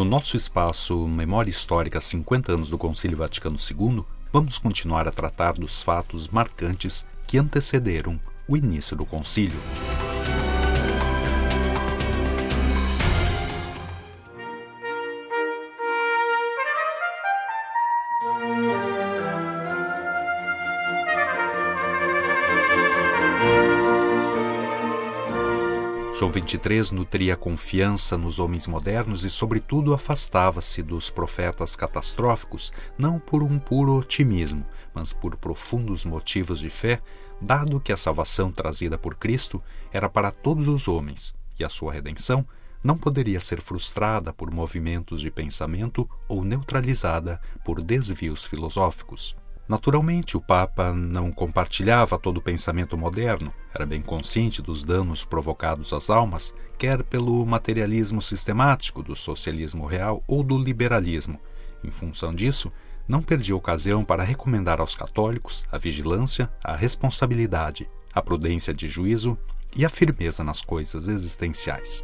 nosso espaço Memória Histórica 50 anos do Concílio Vaticano II, vamos continuar a tratar dos fatos marcantes que antecederam o início do concílio. João XXIII nutria confiança nos homens modernos e, sobretudo, afastava-se dos profetas catastróficos, não por um puro otimismo, mas por profundos motivos de fé, dado que a salvação trazida por Cristo era para todos os homens, e a sua redenção não poderia ser frustrada por movimentos de pensamento ou neutralizada por desvios filosóficos. Naturalmente, o Papa não compartilhava todo o pensamento moderno, era bem consciente dos danos provocados às almas, quer pelo materialismo sistemático do socialismo real ou do liberalismo. Em função disso, não perdia ocasião para recomendar aos católicos a vigilância, a responsabilidade, a prudência de juízo e a firmeza nas coisas existenciais.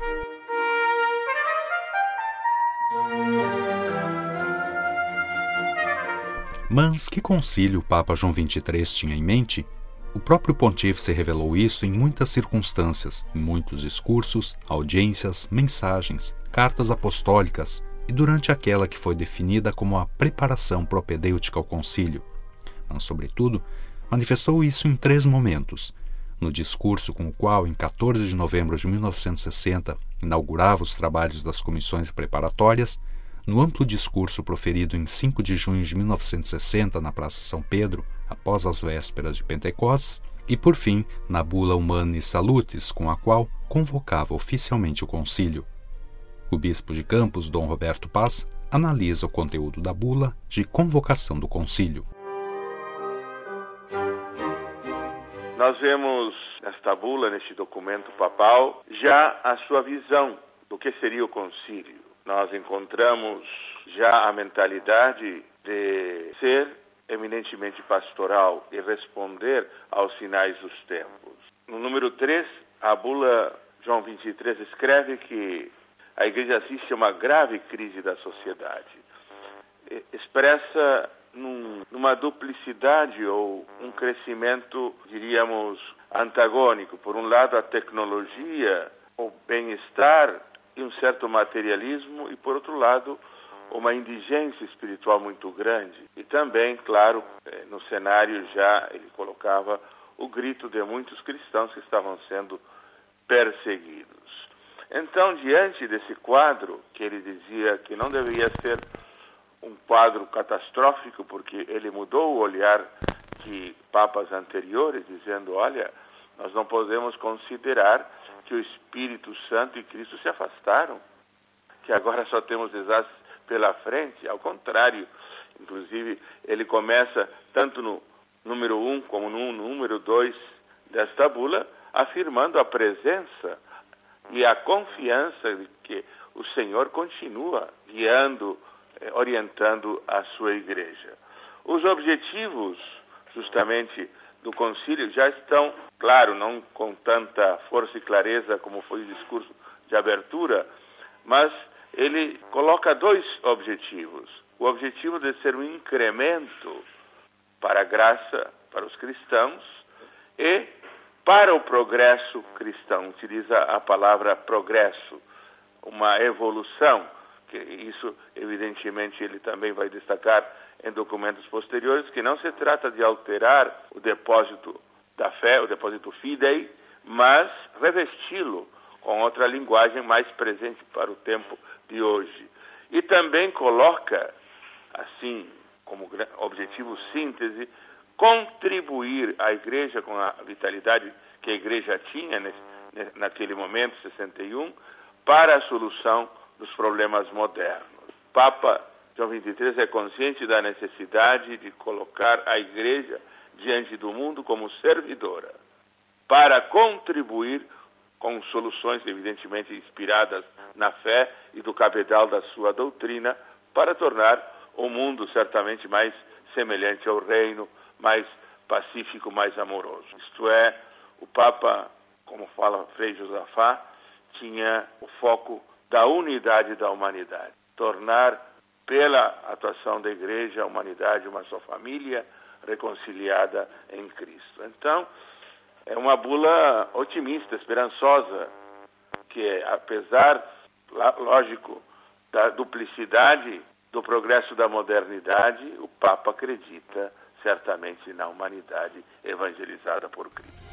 Mas que concílio o Papa João XXIII tinha em mente? O próprio pontífice revelou isso em muitas circunstâncias, em muitos discursos, audiências, mensagens, cartas apostólicas e durante aquela que foi definida como a preparação propedêutica ao concílio. Mas, sobretudo, manifestou isso em 3 momentos. No discurso com o qual, em 14 de novembro de 1960, inaugurava os trabalhos das comissões preparatórias, no amplo discurso proferido em 5 de junho de 1960 na Praça São Pedro, após as vésperas de Pentecostes, e, por fim, na Bula Humanae Salutis, com a qual convocava oficialmente o concílio. O bispo de Campos, Dom Roberto Paz, analisa o conteúdo da bula de convocação do concílio. Nós vemos nesta bula, neste documento papal, já a sua visão do que seria o concílio. Nós encontramos já a mentalidade de ser eminentemente pastoral e responder aos sinais dos tempos. No número 3, a bula João XXIII escreve que a Igreja assiste a uma grave crise da sociedade. Expressa numa duplicidade ou um crescimento, diríamos, antagônico. Por um lado, a tecnologia, o bem-estar e um certo materialismo, e, por outro lado, uma indigência espiritual muito grande. E também, claro, no cenário já ele colocava o grito de muitos cristãos que estavam sendo perseguidos. Então, diante desse quadro, que ele dizia que não deveria ser um quadro catastrófico, porque ele mudou o olhar de papas anteriores, dizendo, olha, nós não podemos considerar que o Espírito Santo e Cristo se afastaram, que agora só temos desastres pela frente. Ao contrário, inclusive, ele começa, tanto no número 1 como no número 2 desta bula, afirmando a presença e a confiança de que o Senhor continua guiando, orientando a sua igreja. Os objetivos, justamente, do concílio já estão, claro, não com tanta força e clareza como foi o discurso de abertura, mas ele coloca 2 objetivos. O objetivo de ser um incremento para a graça, para os cristãos, e para o progresso cristão. Utiliza a palavra progresso, uma evolução, que isso, evidentemente, ele também vai destacar em documentos posteriores, que não se trata de alterar o depósito da fé, o depósito fidei, mas revesti-lo com outra linguagem mais presente para o tempo de hoje. E também coloca, assim, como objetivo síntese, contribuir à Igreja com a vitalidade que a Igreja tinha naquele momento, 61, para a solução dos problemas modernos. Papa João XXIII é consciente da necessidade de colocar a Igreja diante do mundo como servidora, para contribuir com soluções evidentemente inspiradas na fé e do cabedal da sua doutrina, para tornar o mundo certamente mais semelhante ao reino, mais pacífico, mais amoroso. Isto é, o Papa, como fala Frei Josafá, tinha o foco da unidade da humanidade. tornar, pela atuação da Igreja, a humanidade uma só família, reconciliada em Cristo. Então, é uma bula otimista, esperançosa, que apesar, lógico, da duplicidade do progresso da modernidade, o Papa acredita certamente na humanidade evangelizada por Cristo.